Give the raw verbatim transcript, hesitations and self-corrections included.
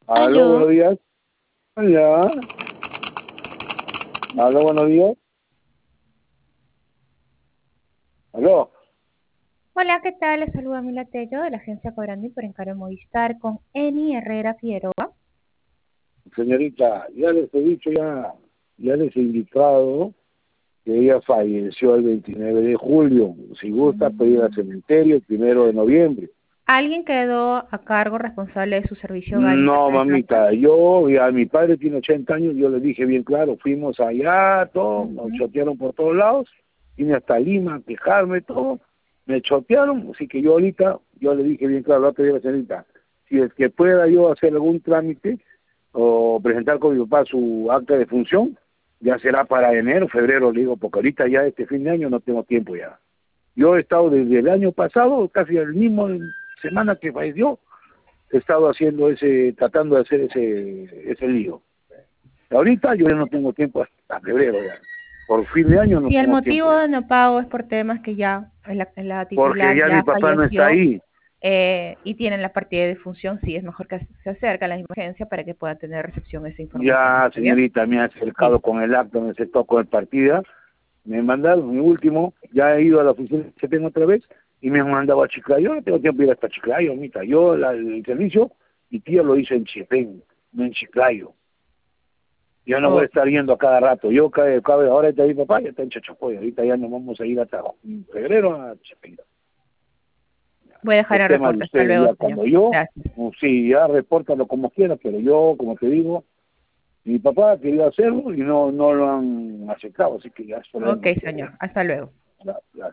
Aló, buenos Aló. días. Hola. Aló, buenos días. Aló. Hola, ¿qué tal? Les saluda Mila Tello de la agencia Cobrandi por Encargo Movistar con Eni Herrera Figueroa. Señorita, ya les he dicho, ya, ya les he indicado que ella falleció el veintinueve de julio. Si gusta, puede ir al Mm. cementerio el primero de noviembre. ¿Alguien quedó a cargo responsable de su servicio hogar en No, casa de Santa? mamita, yo, ya mi padre tiene ochenta años, yo le dije bien claro, fuimos allá, todo, nos Ujú. chotearon por todos lados, vine hasta Lima a quejarme, todo, me chotearon, así que yo ahorita, yo le dije bien claro, la otra día, señorita, si es que pueda yo hacer algún trámite o presentar con mi papá su acta de función, ya será para enero, febrero, le digo, porque ahorita ya este fin de año no tengo tiempo ya. Yo he estado desde el año pasado, casi el mismo semana que falleció, he estado haciendo ese, tratando de hacer ese, ese lío. Ahorita yo ya no tengo tiempo hasta febrero ya. Por fin de año no Si el tengo tiempo motivo ya. de no pago es por temas que ya la, la Porque titular ya mi ya papá no está falleció ahí. eh, y tienen la partida de difunción, sí es mejor que se acerque a la emergencia para que pueda tener recepción de esa información. Ya, ¿Está bien? señorita, me ha acercado Listo. con el acto, me acercó con el partida. Me mandaron, mi último, ya he ido a la oficina que tengo otra vez y me han mandado a Chiclayo. Yo no tengo tiempo de ir hasta Chiclayo, mamita. Yo, la, el servicio, mi tía lo hizo en Chipén, no en Chiclayo. Yo no voy a Ok. estar yendo a cada rato. Yo cada, cada ahora está mi papá, ya está en Chachapoy. Ahorita ya nos vamos a ir hasta febrero a Chapingo. Voy a dejar Es el tema de reporte. Hasta ustedes luego, ya. señor. Cuando yo, Gracias. pues sí, ya repórtalo como quiera, pero yo, como te digo, mi papá quería hacerlo y no, no lo han aceptado, así que ya es problema Ok, de ustedes. señor. Hasta luego. Ya, ya.